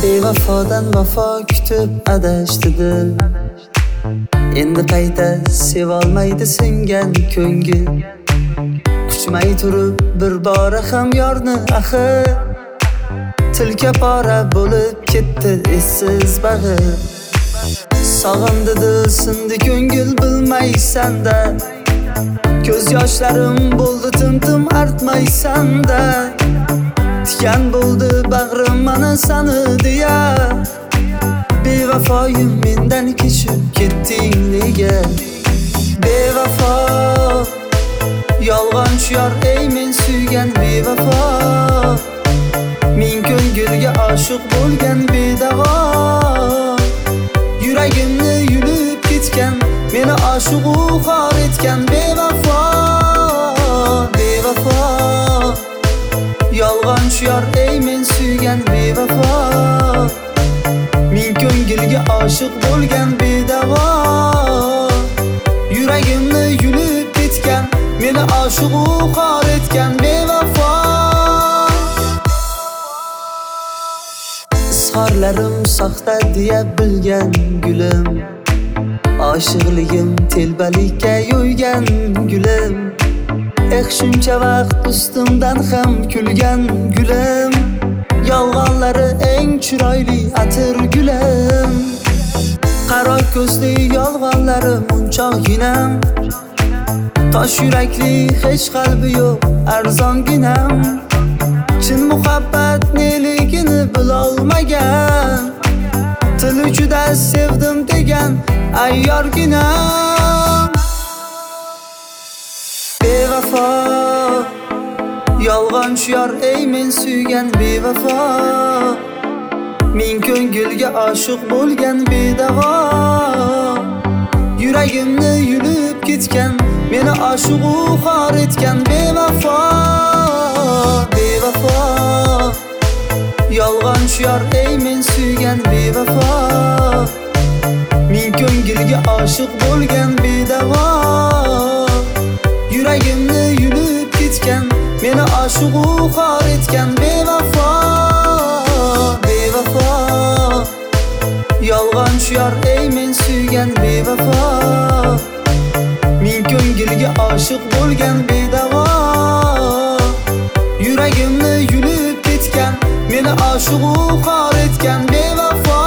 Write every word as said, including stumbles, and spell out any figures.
Bevafodan vafo kutib adashdi dil. Endi qayta sevolmaydi singan ko'ngil. Kuchmay turib bir bora ham yorni axir. Tilka pora bo'lib ketdi essiz bag'ir. Sog'indi dil sindi ko'ngil bilmaysan-da. Ko'z yoshlarim bo'ldi tim-tim artmaysan-da. Tikan bo'ldi bag'rim mana sani deya. Bevafoyim mendan kechib ketding nega? Bevafo yolg'onchi yor ey men suygan bevafo. Men ko'ngilga oshiq bo'lgan bedavo. Yuragimni yulib ketgan, meni oshiq u xor etgan bevafo. Bevafo yolg'onchi yor ey men suygan bevafo. Men ko'ngilga oshiq bo'lgan bedavo. Yuragimni yulib ketgan, meni oshiq u xor etgan bevafo. Izhorlarim soxta deya bilgan gulim. Oshiqligim telbalikka yo'ygan gulim. Eh shuncha vaqt ustimdan ham kulgan gulim. Yolg'onlari eng chiroyli atir gulim. Qaro ko'zli yolg'onlari munchoqginam. Tosh yurakli hech qalbi yo'q arzonginam. Chin muhabbat neligini bilolmagan. Til uchida sevdim degan ayyorginam. Bevafo yolg'onchi yor ey men suygan bevafo. Men ko'ngilga oshiq bo'lgan bedavo. Yuragimni yulib ketgan, meni oshiq u xor etgan bevafo. Bevafo yolg'onchi yor ey men suygan bevafo. Men ko'ngilga oshiq bo'lgan bedavo. Yuragimni yulib ketgan, meni oshiq u xor etgan bevafo. Bevafo yolg'onchi yor ey men suygan bevafo. Men ko'ngilga oshiq bo'lgan bedavo. Yuragimni yulib ketgan, meni oshiq u xor etgan bevafo.